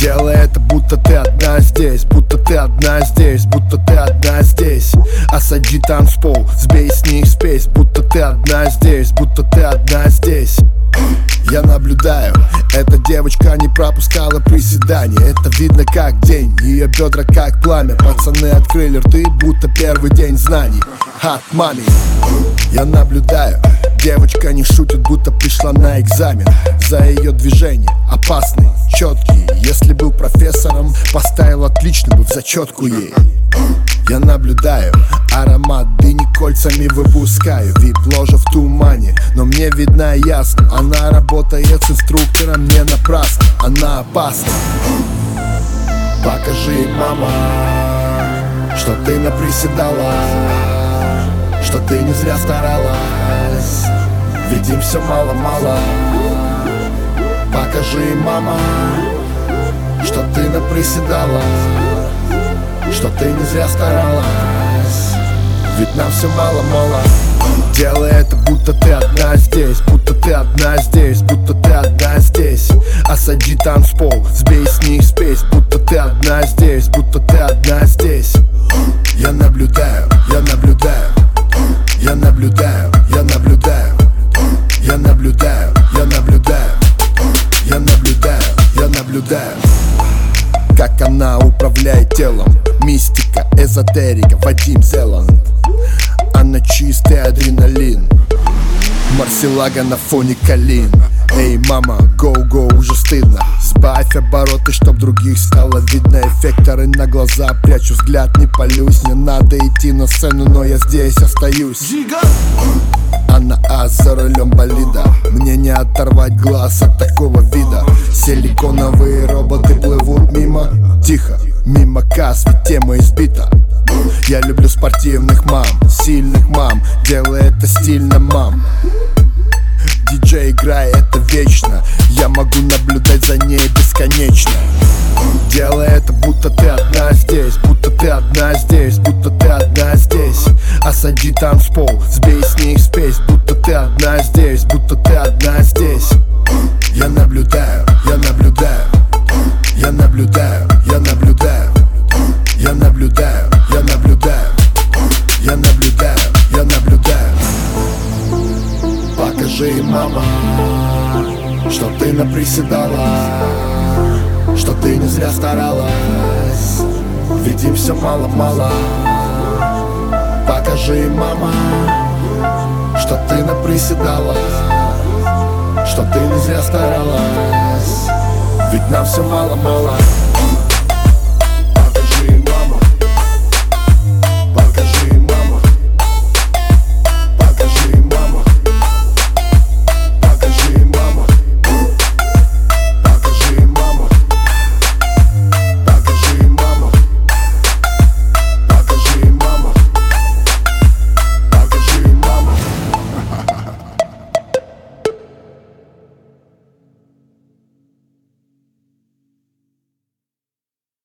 Делай это, будто ты одна здесь, будто ты одна здесь, будто ты одна здесь. Осади танцпол, сбей с них спесь, будто ты одна здесь, будто ты одна здесь. Я наблюдаю, эта девочка не пропускала приседания. Это видно как день, ее бедра как пламя. Пацаны открыли рты, будто первый день знаний. Hot money. Я наблюдаю, девочка не шутит, будто пришла на экзамен. За ее движения опасные, четкие. Если был профессором, поставил отлично бы в зачетку ей. Я наблюдаю, аромат дыни кольцами выпускаю. Вип-ложа в тумане, но мне видна ясно. Она работает с инструктором не напрасно, она опасна. Покажи, мама, что ты наприседала, что ты не зря старалась, ведь им все мало-мало. Покажи, мама, что ты наприседала, что ты не зря старалась, ведь нам все мало-мало. Делай это, будто ты одна здесь, будто ты одна здесь, будто ты одна здесь. Осади танцпол, сбей с них спесь, будто ты одна здесь, будто ты одна здесь. Я наблюдаю, я наблюдаю, я наблюдаю, я наблюдаю, я наблюдаю, я наблюдаю, я наблюдаю, я наблюдаю. Как она управляет телом, мистика, эзотерика, Вадим Зеланд. Она чистый адреналин, Марселага на фоне калин. Эй, мама, гоу-гоу, уже стыдно. Сбавь обороты, чтоб других стало видно. Эффекторы на глаза прячу, взгляд не палюсь. Не надо идти на сцену, но я здесь остаюсь. Она за рулем болида, мне не оторвать глаз от такого вида. Силиконовые роботы плывут мимо, тихо, мимо касс, ведь тема избита. Я люблю спортивных мам, сильных мам, делай это стильно, мам. Диджей, играй это вечно, я могу наблюдать за ней бесконечно. Делай это, будто ты одна здесь, будто ты одна здесь, будто ты одна здесь. Осади танцпол, сбей с них спесь, будто ты одна здесь, будто ты одна здесь. Я наблюдаю, я наблюдаю, я наблюдаю, я наблюдаю, я наблюдаю, я наблюдаю, я наблюдаю, я наблюдаю. Покажи, мама, что ты наприседала, что ты не зря старалась, ведь им все мало-мало. Покажи, мама, что ты наприседала, что ты не зря старалась, ведь нам все мало-мало.